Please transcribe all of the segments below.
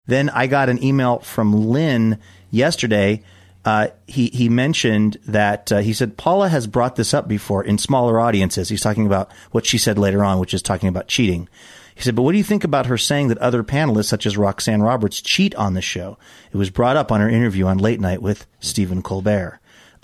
Then I got an email from Lynn yesterday. He mentioned that he said Paula has brought this up before in smaller audiences. He's talking about what she said later on, which is talking about cheating. He said, but what do you think about her saying that other panelists, such as Roxanne Roberts, cheat on the show? It was brought up on her interview on Late Night with Stephen Colbert.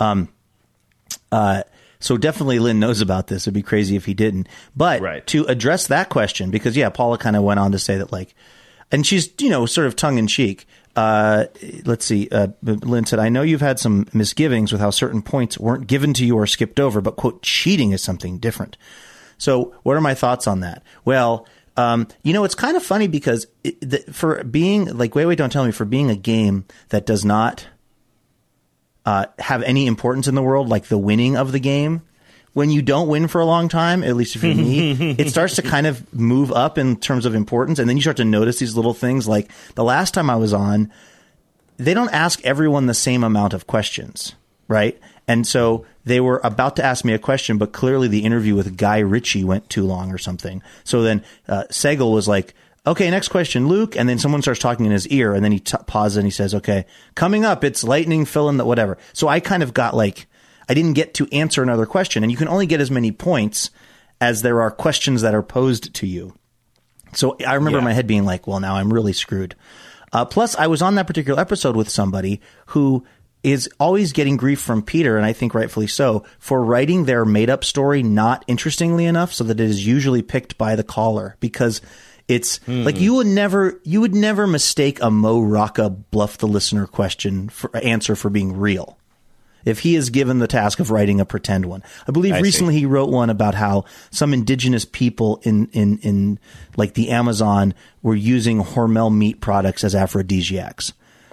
So definitely Lynn knows about this. It'd be crazy if he didn't. But to address that question, because, Paula kind of went on to say that, like, and she's, sort of tongue in cheek. Let's see. Lynn said, I know you've had some misgivings with how certain points weren't given to you or skipped over, but, quote, cheating is something different. So what are my thoughts on that? Well, it's kind of funny because for being, like, wait, don't tell me, for being a game that does not have any importance in the world, like the winning of the game, when you don't win for a long time, at least if you're me, it starts to kind of move up in terms of importance. And then you start to notice these little things. Like the last time I was on, they don't ask everyone the same amount of questions, right? And so they were about to ask me a question, but clearly the interview with Guy Ritchie went too long or something. So then Segal was like, okay, next question, Luke. And then someone starts talking in his ear, and then he pauses and he says, okay, coming up, it's lightning, fill in the whatever. So I kind of got like, I didn't get to answer another question. And you can only get as many points as there are questions that are posed to you. So I remember my head being like, well, now I'm really screwed. Plus, I was on that particular episode with somebody who is always getting grief from Peter, and I think rightfully so, for writing their made-up story not interestingly enough so that it is usually picked by the caller, because it's like you would never mistake a Mo Rocca bluff the listener answer for being real if he is given the task of writing a pretend one. I believe recently he wrote one about how some indigenous people in like the Amazon were using Hormel meat products as aphrodisiacs.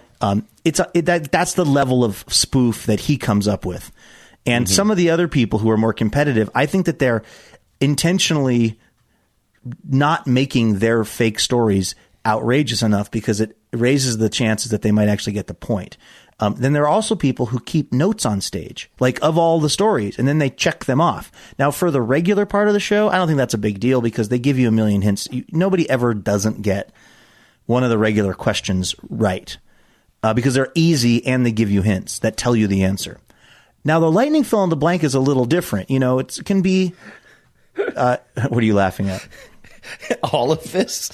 That's the level of spoof that he comes up with. And some of the other people who are more competitive, I think that they're intentionally not making their fake stories outrageous enough because it raises the chances that they might actually get the point. Then there are also people who keep notes on stage, like of all the stories, and then they check them off. Now, for the regular part of the show, I don't think that's a big deal because they give you a million hints. Nobody ever doesn't get one of the regular questions right because they're easy and they give you hints that tell you the answer. Now, the lightning fill in the blank is a little different. It can be what are you laughing at? All of this?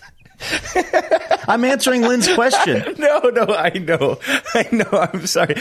I'm answering Lynn's question. No, I know. I'm sorry.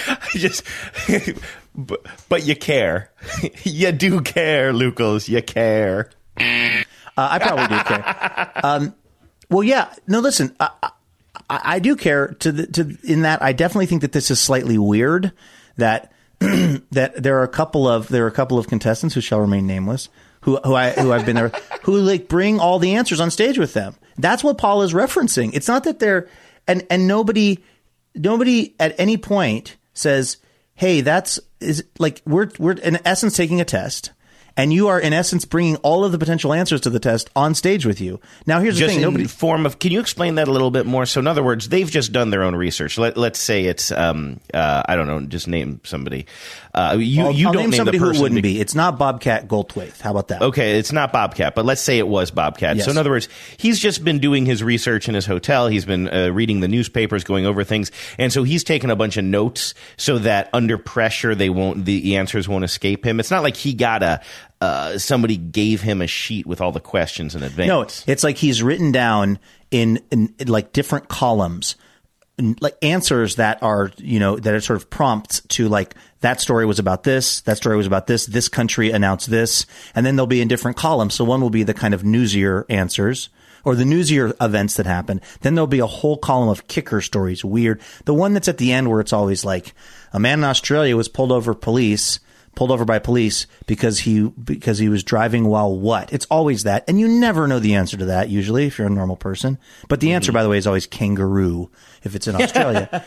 But you care. You do care, Lucas. You care. I probably do care. Well, yeah. No, listen. I do care in that I definitely think that this is slightly weird. That there are a couple of contestants who shall remain nameless who I've been there who like bring all the answers on stage with them. That's what Paul is referencing. It's not that they're and nobody at any point says, "Hey, we're in essence taking a test." And you are, in essence, bringing all of the potential answers to the test on stage with you. Now, here's the thing. Can you explain that a little bit more? So, in other words, they've just done their own research. Let's say it's, I don't know, just name somebody. I'll name somebody who it wouldn't be. It's not Bobcat Goldthwait. How about that? Okay, it's not Bobcat, but let's say it was Bobcat. Yes. So, in other words, he's just been doing his research in his hotel. He's been reading the newspapers, going over things. And so he's taken a bunch of notes so that under pressure, the answers won't escape him. It's not like he got somebody gave him a sheet with all the questions in advance. No, it's like he's written down in like different columns, like answers that are, that are sort of prompts to like, that story was about this, that story was about this country announced this, and then they'll be in different columns. So one will be the kind of newsier answers or the newsier events that happen. Then there'll be a whole column of kicker stories, weird. The one that's at the end where it's always like, a man in Australia was pulled over by police because he was driving while what? It's always that. And you never know the answer to that usually if you're a normal person. But the answer, by the way, is always kangaroo if it's in Australia.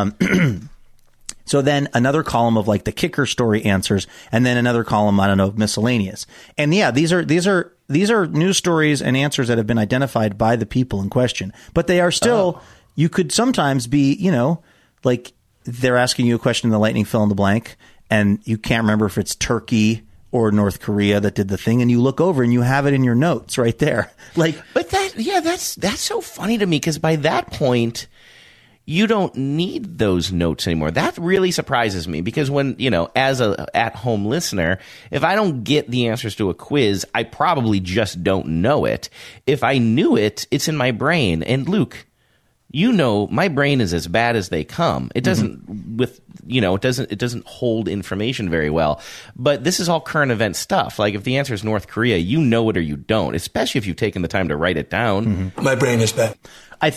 So then another column of like the kicker story answers, and then another column, I don't know, miscellaneous. And yeah, these are news stories and answers that have been identified by the people in question. But they are still, you could sometimes be, like they're asking you a question in the lightning fill in the blank, and you can't remember if it's Turkey or North Korea that did the thing, and you look over and you have it in your notes right there. Like, but that's so funny to me because by that point, you don't need those notes anymore. That really surprises me because when, as a at-home listener, if I don't get the answers to a quiz, I probably just don't know it. If I knew it, it's in my brain. And Luke, my brain is as bad as they come. It doesn't it doesn't hold information very well. But this is all current event stuff. Like if the answer is North Korea, you know it or you don't, especially if you've taken the time to write it down. My brain is bad. I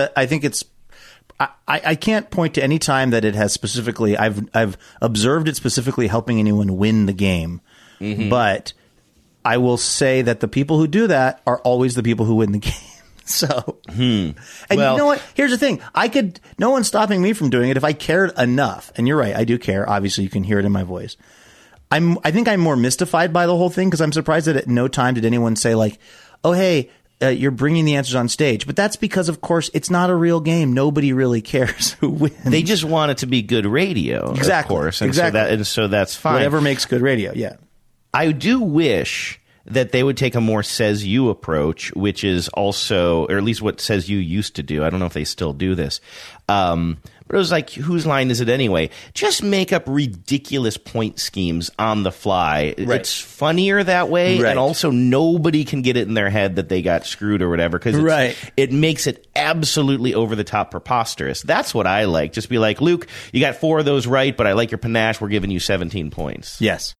can't point to any time that it has specifically. I've observed it specifically helping anyone win the game, but I will say that the people who do that are always the people who win the game. So, and you know what? Here's the thing: no one's stopping me from doing it if I cared enough. And you're right, I do care. Obviously, you can hear it in my voice. I think I'm more mystified by the whole thing because I'm surprised that at no time did anyone say like, "Oh, hey." You're bringing the answers on stage, but that's because, of course, it's not a real game. Nobody really cares who wins. They just want it to be good radio, exactly. Of course, and exactly. So that's fine. Whatever makes good radio, yeah. I do wish that they would take a more Says You approach, which is also, or at least what Says You used to do. I don't know if they still do this. But it was like, whose line is it anyway? Just make up ridiculous point schemes on the fly. Right. It's funnier that way, right. And also nobody can get it in their head that they got screwed or whatever, because it makes it absolutely over-the-top preposterous. That's what I like. Just be like, Luke, you got 4 of those right, but I like your panache. We're giving you 17 points. Yes.